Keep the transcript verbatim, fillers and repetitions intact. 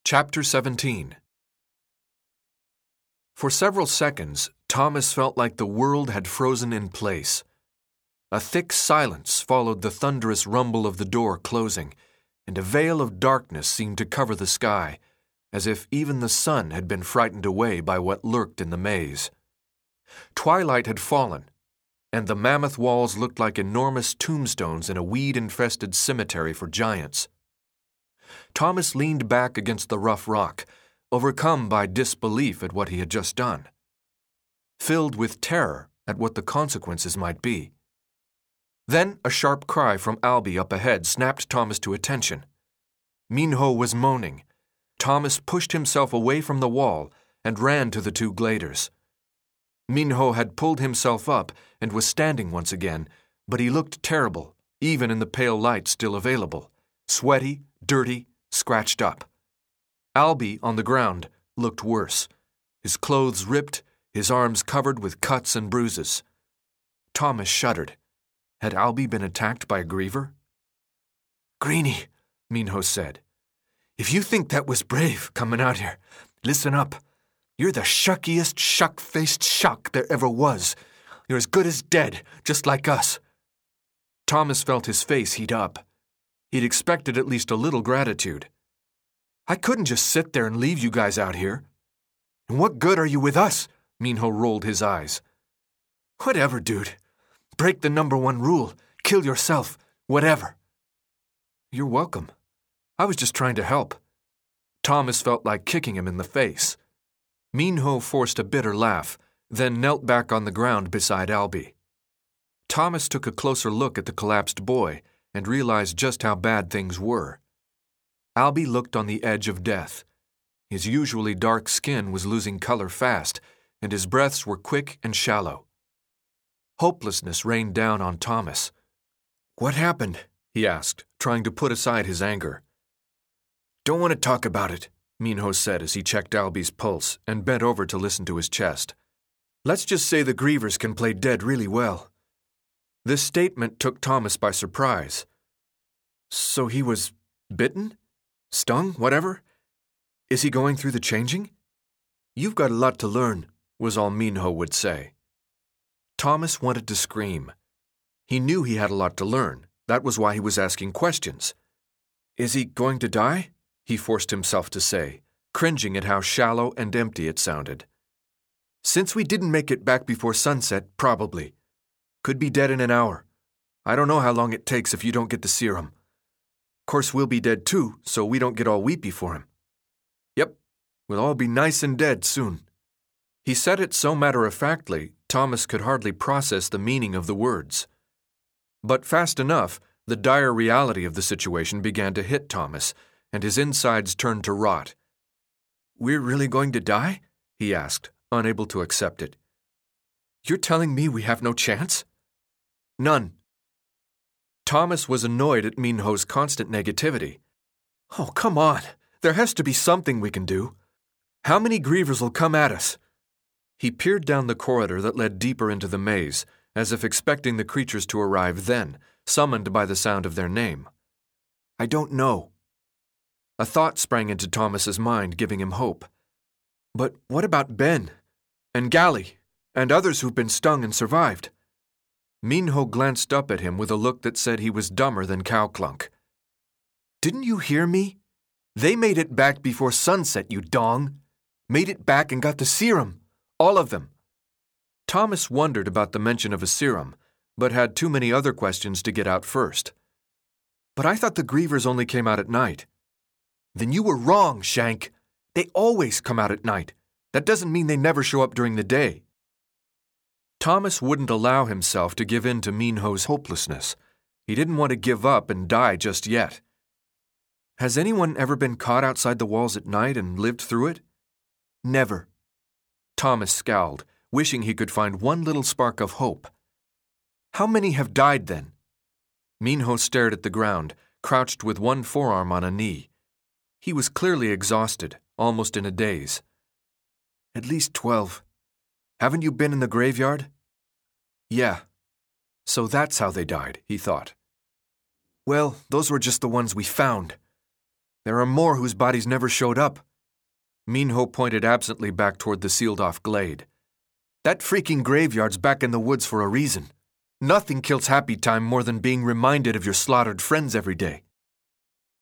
Chapter seventeen. For several seconds, Thomas felt like the world had frozen in place. A thick silence followed the thunderous rumble of the door closing, and a veil of darkness seemed to cover the sky, as if even the sun had been frightened away by what lurked in the maze. Twilight had fallen, and the mammoth walls looked like enormous tombstones in a weed-infested cemetery for giants. Thomas leaned back against the rough rock, overcome by disbelief at what he had just done, filled with terror at what the consequences might be. Then a sharp cry from Albie up ahead snapped Thomas to attention. Minho was moaning. Thomas pushed himself away from the wall and ran to the two gladers. Minho had pulled himself up and was standing once again, but he looked terrible, even in the pale light still available, sweaty, dirty, scratched up. Albie, on the ground, looked worse, his clothes ripped, his arms covered with cuts and bruises. Thomas shuddered. Had Albie been attacked by a griever? "Greenie," Minho said, "if you think that was brave coming out here, listen up. You're the shuckiest, shuck-faced shuck there ever was. You're as good as dead, just like us." Thomas felt his face heat up. He'd expected at least a little gratitude. "I couldn't just sit there and leave you guys out here." "And what good are you with us?" Minho rolled his eyes. "Whatever, dude. Break the number one rule. Kill yourself. Whatever." "You're welcome. I was just trying to help." Thomas felt like kicking him in the face. Minho forced a bitter laugh, then knelt back on the ground beside Albie. Thomas took a closer look at the collapsed boy and realized just how bad things were. Albie looked on the edge of death. His usually dark skin was losing color fast, and his breaths were quick and shallow. Hopelessness rained down on Thomas. "What happened?" he asked, trying to put aside his anger. "Don't want to talk about it," Minho said as he checked Albie's pulse and bent over to listen to his chest. "Let's just say the grievers can play dead really well." This statement took Thomas by surprise. "So he was bitten? Stung? Whatever? Is he going through the changing?" "You've got a lot to learn," was all Minho would say. Thomas wanted to scream. He knew he had a lot to learn. That was why he was asking questions. "Is he going to die?" he forced himself to say, cringing at how shallow and empty it sounded. "Since we didn't make it back before sunset, probably. Could be dead in an hour. I don't know how long it takes if you don't get the serum. Course we'll be dead too, so we don't get all weepy for him. Yep, we'll all be nice and dead soon." He said it so matter-of-factly, Thomas could hardly process the meaning of the words. But fast enough, the dire reality of the situation began to hit Thomas, and his insides turned to rot. "We're really going to die?" he asked, unable to accept it. "You're telling me we have no chance?" "None." Thomas was annoyed at Minho's constant negativity. "Oh, come on. There has to be something we can do. How many grievers will come at us?" He peered down the corridor that led deeper into the maze, as if expecting the creatures to arrive then, summoned by the sound of their name. "I don't know." A thought sprang into Thomas's mind, giving him hope. "But what about Ben? And Gally? And others who've been stung and survived?" Minho glanced up at him with a look that said he was dumber than Cowclunk. "Didn't you hear me? They made it back before sunset, you dong. Made it back and got the serum. All of them." Thomas wondered about the mention of a serum, but had too many other questions to get out first. "But I thought the grievers only came out at night." "Then you were wrong, Shank. They always come out at night. That doesn't mean they never show up during the day." Thomas wouldn't allow himself to give in to Minho's hopelessness. He didn't want to give up and die just yet. "Has anyone ever been caught outside the walls at night and lived through it?" "Never." Thomas scowled, wishing he could find one little spark of hope. "How many have died then?" Minho stared at the ground, crouched with one forearm on a knee. He was clearly exhausted, almost in a daze. "At least twelve. Haven't you been in the graveyard?" "Yeah." "So that's how they died," he thought. "Well, those were just the ones we found. There are more whose bodies never showed up. Minho pointed absently back toward the sealed-off glade. That freaking graveyard's back in the woods for a reason. Nothing kills Happy Time more than being reminded of your slaughtered friends every day.